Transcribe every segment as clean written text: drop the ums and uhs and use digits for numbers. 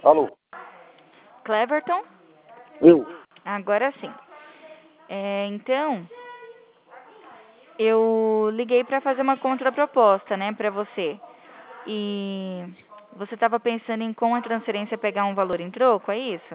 Alô? Cleverton? Eu? Agora sim. Então, eu liguei para fazer uma contraproposta, né, para você. E você estava pensando em com a transferência pegar um valor em troco, é isso?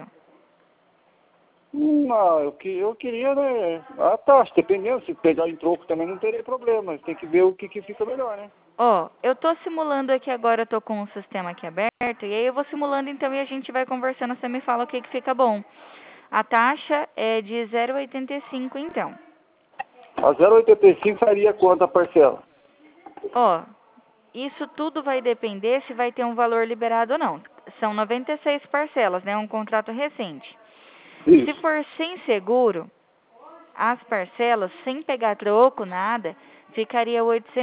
Não, eu queria, né? A taxa, dependendo, se pegar em troco também não teria problema, mas tem que ver o que fica melhor, né? Ó, eu tô simulando aqui agora, eu tô com o sistema aqui aberto, e aí eu vou simulando então e a gente vai conversando, você me fala o que fica bom. A taxa é de 0,85 então. A 0,85 faria quanto a parcela? Ó, isso tudo vai depender se vai ter um valor liberado ou não. São 96 parcelas, né? Um contrato recente. Se Isso, for sem seguro, as parcelas, sem pegar troco, nada, ficaria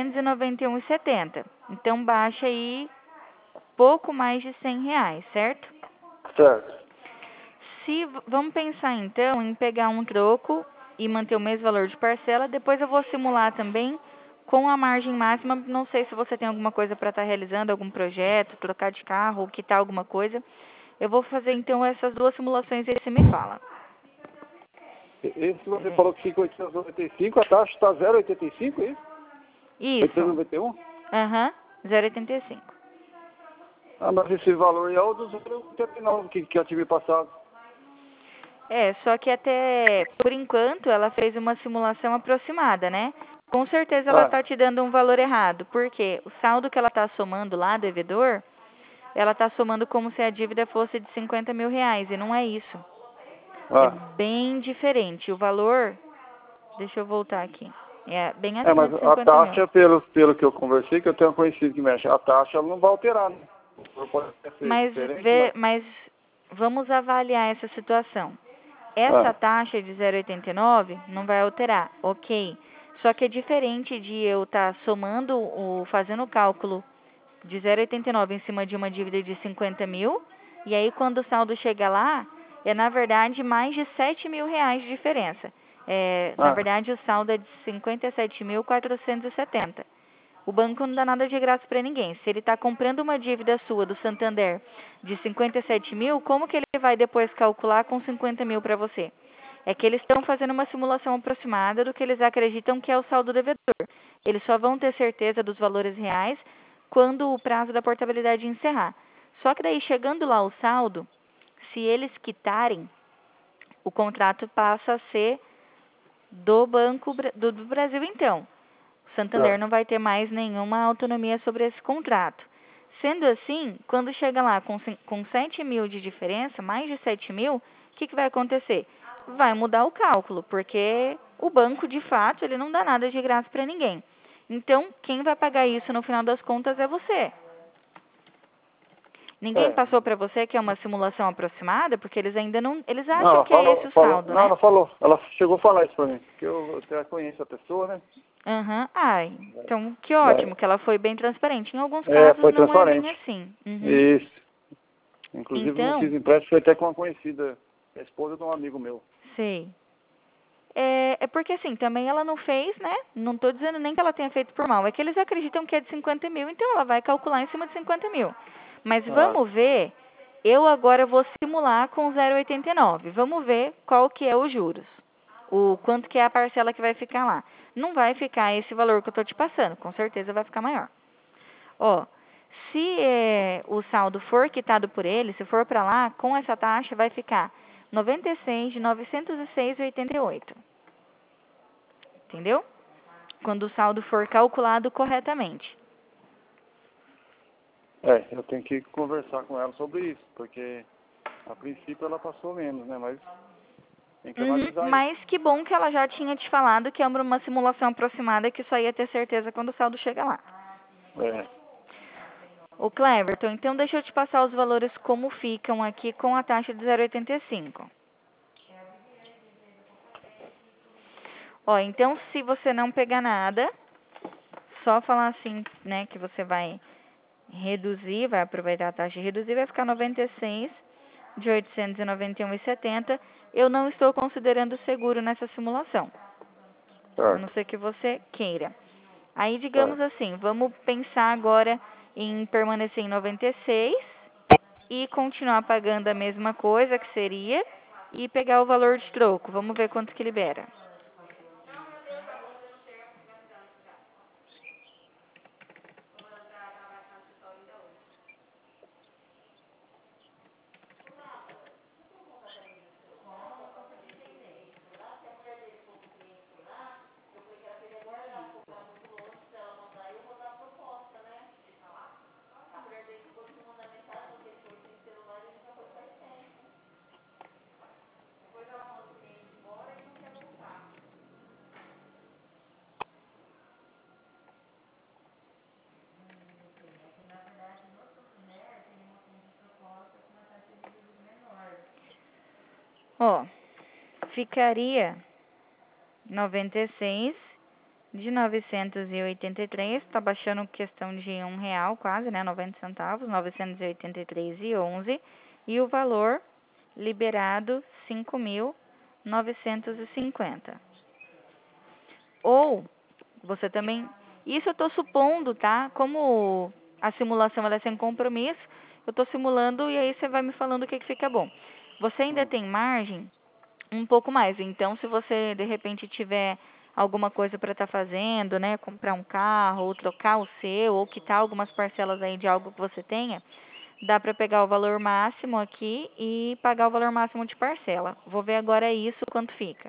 891,70. Então baixa aí pouco mais de R$ 100, certo? certo. Vamos pensar então em pegar um troco e manter o mesmo valor de parcela. Depois eu vou simular também com a margem máxima. Não sei se você tem alguma coisa para estar realizando, algum projeto, trocar de carro, ou quitar alguma coisa. Eu vou fazer então essas duas simulações e aí você me fala. Esse que você falou que fica 895, a taxa está 0,85, é isso? Isso. 891? Aham, 0,85. Ah, mas esse valor aí é o dos 0,89 que eu tive passado. Só que até, por enquanto, ela fez uma simulação aproximada, né? Com certeza ela Ah, está te dando um valor errado, porque o saldo que ela está somando lá, devedor, ela está somando como se a dívida fosse de R$ 50.000, e não é isso. É ah. bem diferente. O valor, deixa eu voltar aqui, é bem acima Mas de a 50 mil. taxa, pelo que eu conversei, que eu tenho conhecido que mexe, a taxa ela não vai alterar, né? Pode ser diferente, mas... Mas vamos avaliar essa situação. Essa Ah, taxa de 0,89 não vai alterar, ok. Só que é diferente de eu estar somando, fazendo o cálculo de 0,89 em cima de uma dívida de 50 mil, e aí quando o saldo chega lá, é na verdade mais de R$ 7.000 de diferença. Na ah, verdade o saldo é de 57.470. O banco não dá nada de graça para ninguém. Se ele está comprando uma dívida sua do Santander de 57 mil, como que ele vai depois calcular com 50 mil para você? É que eles estão fazendo uma simulação aproximada do que eles acreditam que é o saldo devedor. Eles só vão ter certeza dos valores reais quando o prazo da portabilidade encerrar. Só que daí, chegando lá o saldo, se eles quitarem, o contrato passa a ser do Banco do Brasil, então. O Santander certo. não vai ter mais nenhuma autonomia sobre esse contrato. Sendo assim, quando chega lá com 7 mil de diferença, mais de 7 mil, o que vai acontecer? Vai mudar o cálculo, porque o banco, de fato, ele não dá nada de graça para ninguém. Então, quem vai pagar isso no final das contas é você. Ninguém É. passou para você que é uma simulação aproximada, porque eles ainda não... Eles Não, acham ela que é esse o saldo, não, né? ela falou, ela chegou a falar isso pra mim, porque eu até conheço a pessoa, né? Aham. Ai, então que ótimo, que ela foi bem transparente. Em alguns casos Foi não é transparente. bem assim. Uhum. Isso. Inclusive não Então, fiz empréstimo, foi até com uma conhecida, a esposa de um amigo meu. sei. É porque assim, também ela não fez, né? Não tô dizendo nem que ela tenha feito por mal. É que eles acreditam que é de 50 mil, então ela vai calcular em cima de 50 mil. Mas Ah, vamos ver, eu agora vou simular com 0,89. Vamos ver qual que é os juros. O quanto que é a parcela que vai ficar lá. Não vai ficar esse valor que eu tô te passando, com certeza vai ficar maior. Ó, se o saldo for quitado por ele, se for para lá, com essa taxa vai ficar 96 de 906,88. Entendeu? Quando o saldo for calculado corretamente. eu tenho que conversar com ela sobre isso, porque a princípio ela passou menos, né? Mas tem que analisar isso. Mas que bom que ela já tinha te falado que é uma simulação aproximada que só ia ter certeza quando o saldo chega lá. É, O Cleverton, então deixa eu te passar os valores como ficam aqui com a taxa de 0,85. Ó, então se você não pegar nada, só falar assim, né, que você vai reduzir, vai aproveitar a taxa e reduzir, vai ficar 96 de 891,70. Eu não estou considerando seguro nessa simulação, a não certo, ser que você queira. Aí, digamos certo. assim, vamos pensar agora em permanecer em 96 e continuar pagando a mesma coisa que seria e pegar o valor de troco. Vamos ver quanto que libera. Ó, ficaria 96 de 983, tá baixando questão de R$ 1 quase, né, 90 centavos, 983,11, e o valor liberado 5.950. Ou você também, isso eu tô supondo, tá? Como a simulação ela é sem compromisso, eu tô simulando e aí você vai me falando o que que fica bom. Você ainda tem margem um pouco mais. Então, se você de repente tiver alguma coisa para estar fazendo, né, comprar um carro, ou trocar o seu, ou quitar algumas parcelas aí de algo que você tenha, dá para pegar o valor máximo aqui e pagar o valor máximo de parcela. Vou ver agora isso quanto fica.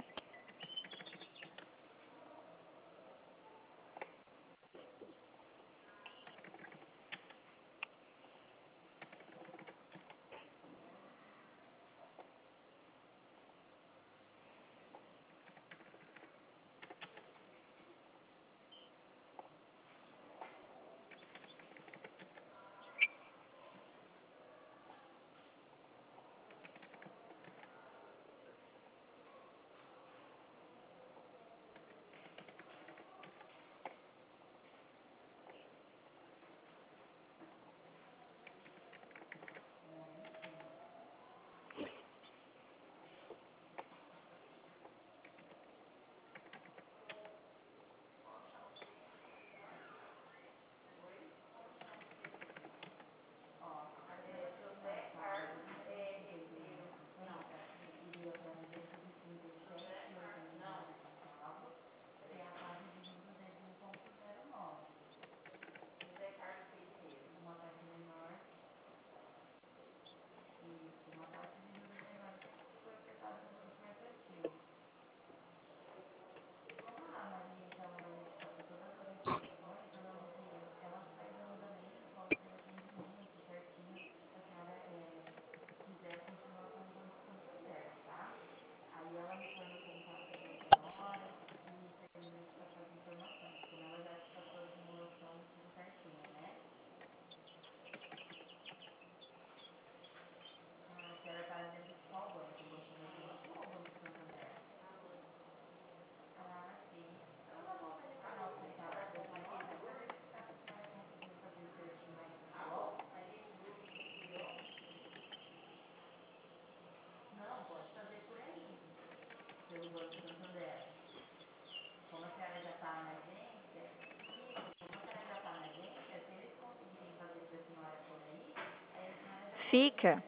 Fica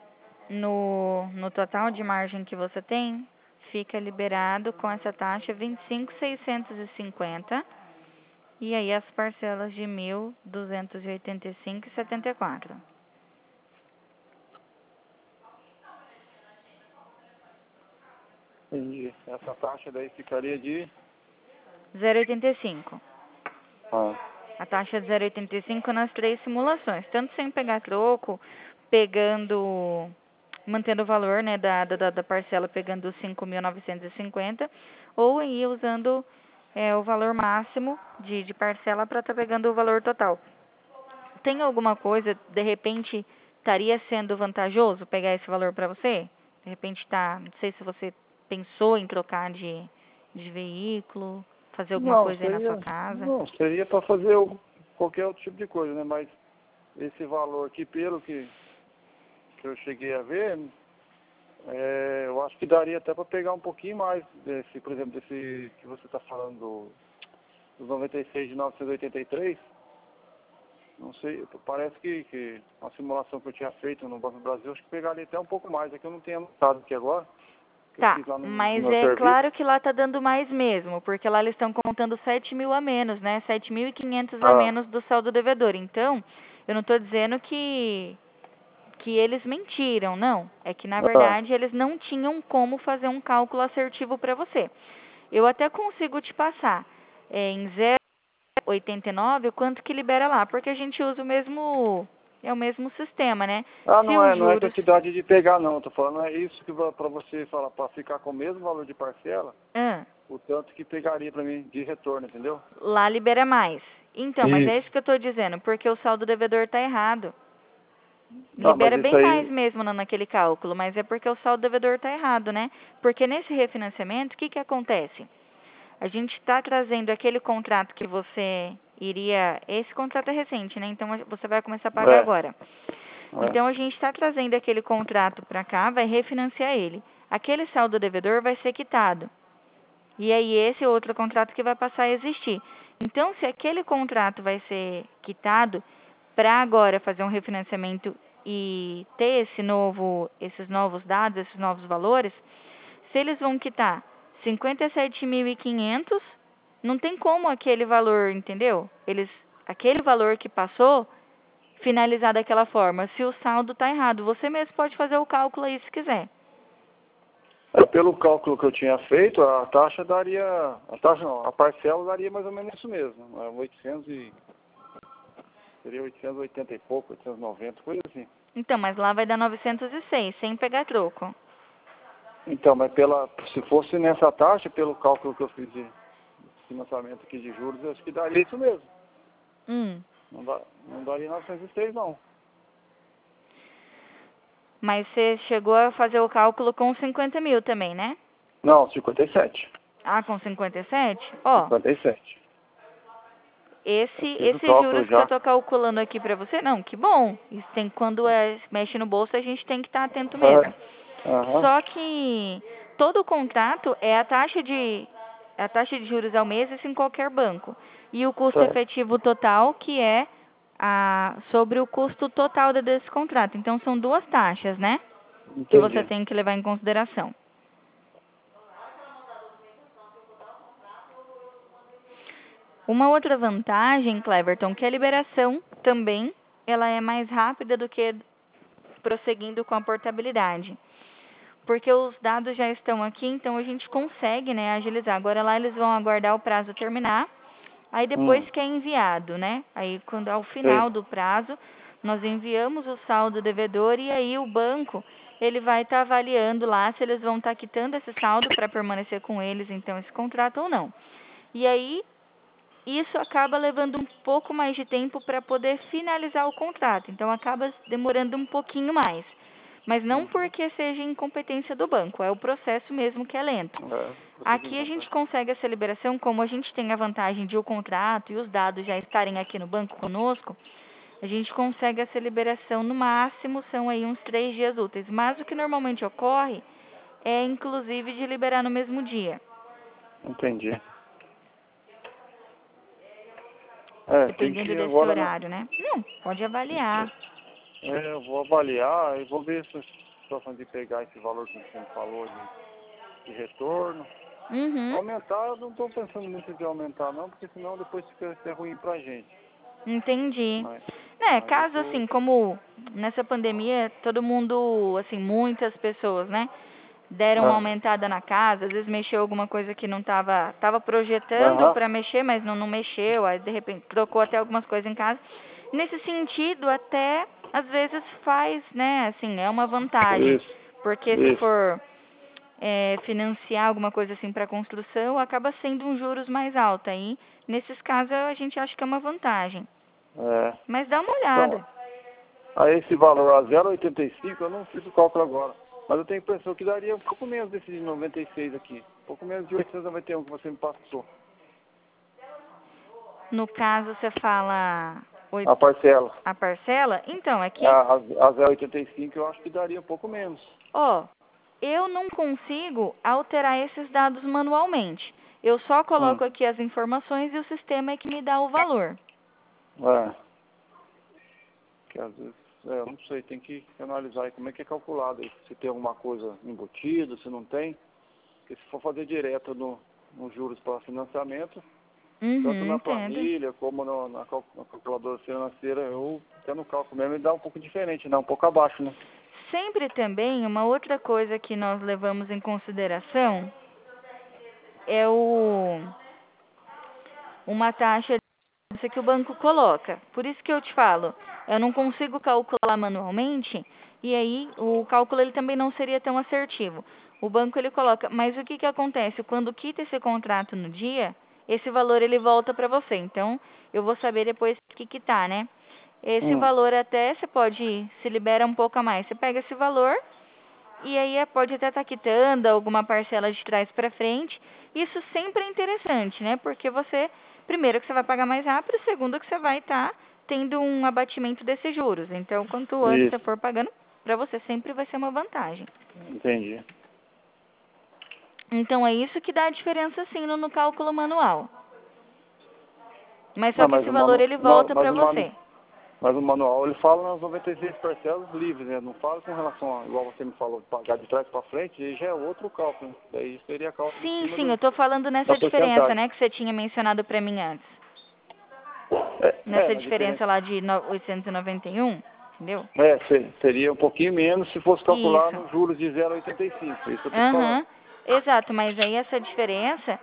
no total de margem que você tem, fica liberado com essa taxa 25.650 e aí as parcelas de 1.285,74. E essa taxa daí ficaria de... 0,85. Ah, A taxa de 0,85 nas 3 simulações, tanto sem pegar troco, pegando, mantendo o valor, né, da parcela, pegando 5.950, ou aí usando o valor máximo de parcela para estar pegando o valor total. Tem alguma coisa, de repente, estaria sendo vantajoso pegar esse valor para você? De repente tá, não sei se você pensou em trocar de veículo, fazer alguma não, coisa aí na sua casa. seria para fazer qualquer outro tipo de coisa, né? Mas esse valor aqui, pelo que eu cheguei a ver, eu acho que daria até para pegar um pouquinho mais desse, por exemplo, desse que você está falando dos 96 de 983. Não sei, parece que a simulação que eu tinha feito no Banco do Brasil, acho que pegaria até um pouco mais. É que eu não tenho anotado aqui agora. Tá, mas é claro que lá tá dando mais mesmo, porque lá eles estão contando 7 mil a menos, né? 7.500 a menos do saldo devedor. Então, eu não tô dizendo que eles mentiram, não. É que, na verdade, eles não tinham como fazer um cálculo assertivo para você. Eu até consigo te passar em 0,89 o quanto que libera lá, porque a gente usa o mesmo sistema, né? Se os não é juros... quantidade de pegar, não. Tô falando, é isso que para você falar, para ficar com o mesmo valor de parcela, o tanto que pegaria para mim de retorno, entendeu? Lá libera mais. Então, mas é isso que eu tô dizendo, porque o saldo devedor tá errado. Libera bem mais mesmo naquele cálculo, mas é porque o saldo devedor está errado, né? Porque nesse refinanciamento, o que acontece? A gente está trazendo aquele contrato que você iria... Esse contrato é recente, né? Então, você vai começar a pagar agora. Então, a gente está trazendo aquele contrato para cá, vai refinanciar ele. Aquele saldo devedor vai ser quitado. E aí, esse é outro contrato que vai passar a existir. Então, se aquele contrato vai ser quitado, para agora fazer um refinanciamento e ter esses novos dados, esses novos valores, se eles vão quitar 57.500, não tem como aquele valor, entendeu? Aquele valor que passou, finalizar daquela forma, se o saldo está errado. Você mesmo pode fazer o cálculo aí se quiser. Pelo cálculo que eu tinha feito, a taxa daria... A parcela daria mais ou menos isso mesmo. Seria 880 e pouco, 890, coisa assim. Então, mas lá vai dar 906, sem pegar troco. Então, mas se fosse nessa taxa, pelo cálculo que eu fiz de financiamento aqui de juros, eu acho que daria isso mesmo. Não daria 906, não. Mas você chegou a fazer o cálculo com 50 mil também, né? Não, 57. Ah, com 57? Ó. 57. Esses juros que eu tô calculando aqui pra você, não, que bom. Isso tem, quando mexe no bolso, a gente tem que estar atento mesmo. Só que todo contrato é a taxa de juros ao mês, isso em qualquer banco. E o custo efetivo total, que é sobre o custo total desse contrato. Então, são duas taxas, né? Entendi. Que você tem que levar em consideração. Uma outra vantagem, Cleverton, que a liberação também ela é mais rápida do que prosseguindo com a portabilidade. Porque os dados já estão aqui, então a gente consegue, né, agilizar. Agora lá eles vão aguardar o prazo terminar, aí depois que é enviado, né? Aí quando ao final do prazo, nós enviamos o saldo devedor e aí o banco, ele vai estar avaliando lá se eles vão estar quitando esse saldo para permanecer com eles, então, esse contrato ou não. E aí, isso acaba levando um pouco mais de tempo para poder finalizar o contrato. Então, acaba demorando um pouquinho mais. Mas não porque seja incompetência do banco, é o processo mesmo que é lento. Aqui a gente consegue essa liberação, como a gente tem a vantagem de o contrato e os dados já estarem aqui no banco conosco, a gente consegue essa liberação no máximo, são aí uns 3 dias úteis. Mas o que normalmente ocorre é, inclusive, de liberar no mesmo dia. Entendi. Dependendo desse horário, né? Não, pode avaliar. Eu vou avaliar e vou ver se a situação de pegar esse valor que você me falou de retorno. Aumentar, eu não estou pensando muito de aumentar não, porque senão depois fica ruim pra gente. Entendi. Caso assim, como nessa pandemia, todo mundo, assim, muitas pessoas, né, deram uma aumentada na casa, às vezes mexeu alguma coisa que não tava projetando para mexer, mas não mexeu, aí de repente trocou até algumas coisas em casa. Nesse sentido, até às vezes faz, né, assim, é uma vantagem, porque se for financiar alguma coisa assim para construção, acaba sendo um juros mais alto. Aí, nesses casos, a gente acha que é uma vantagem. Mas dá uma olhada. Então, a esse valor a 0,85, eu não fiz o cálculo agora. Mas eu tenho a impressão que daria um pouco menos desse de 96 aqui. Um pouco menos de 891 que você me passou. No caso, você fala... A parcela. A parcela? Então, é que... A 0,85 eu acho que daria um pouco menos. Eu não consigo alterar esses dados manualmente. Eu só coloco aqui as informações e o sistema é que me dá o valor. Que às vezes, eu não sei, tem que analisar aí como é que é calculado aí, se tem alguma coisa embutida, se não tem. Porque se for fazer direto nos juros para financiamento, tanto na Entendo. planilha como na calculadora financeira, eu tendo cálculo mesmo, ele dá um pouco diferente, né? Um pouco abaixo, né? Sempre também, uma outra coisa que nós levamos em consideração é uma taxa que o banco coloca. Por isso que eu te falo, eu não consigo calcular manualmente, e aí o cálculo ele também não seria tão assertivo. O banco ele coloca, mas o que que acontece? Quando quita esse contrato no dia, esse valor ele volta para você. Então, eu vou saber depois o que quitar, né? Esse valor até você pode se libera um pouco a mais. Você pega esse valor e aí pode até estar quitando alguma parcela de trás para frente. Isso sempre é interessante, né? Porque você, primeiro, que você vai pagar mais rápido, segundo, que você vai estar tendo um abatimento desses juros. Então, quanto antes você Isso, for pagando, para você sempre vai ser uma vantagem. entendi. Então, é isso que dá a diferença, sim, no cálculo manual. Mas só Não, que mas esse valor, ele volta para você. mas o manual ele fala nas 96 parcelas livres, né? Não fala com relação a, igual você me falou, pagar de trás para frente, aí já é outro cálculo, né? Daí seria cálculo em Sim, cima sim, eu tô falando da nessa diferença, porcentagem. né, que você tinha mencionado para mim antes. É, Nessa na diferença. diferença lá de 891, entendeu? Seria um pouquinho menos se fosse calcular Isso. nos juros de 0,85, isso eu tô te falando. Aham. Exato, mas aí essa diferença,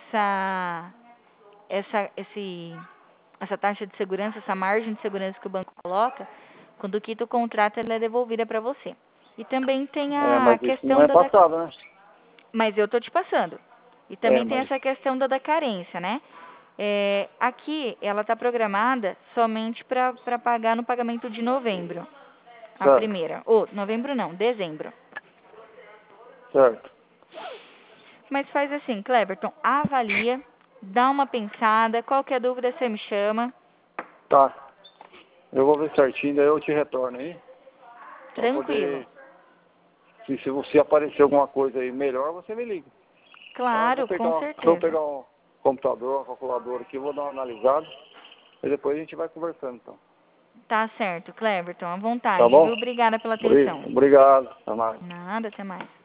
essa, esse, essa taxa de segurança, essa margem de segurança que o banco coloca, quando quita o contrato, ela é devolvida para você. E também tem É, a mas isso não questão é passado, né? mas eu tô te passando. E É, também tem mas essa questão da carência, né? Aqui, ela está programada somente para pagar no pagamento de novembro. A certo, primeira. Ou, novembro não, dezembro. certo. Mas faz assim, Cleverton, avalia, dá uma pensada, qualquer dúvida você me chama. Tá. Eu vou ver certinho, daí eu te retorno aí. Pra Tranquilo. poder. Se você aparecer alguma coisa aí melhor, você me liga. Tá? Claro, com Vou certeza. pegar um computador, uma calculadora aqui, vou dar uma analisada. E depois a gente vai conversando, então. Tá certo, Cleverton, à Tá vontade, bom? viu? Obrigada pela atenção. Obrigado. Até mais. Nada, até mais.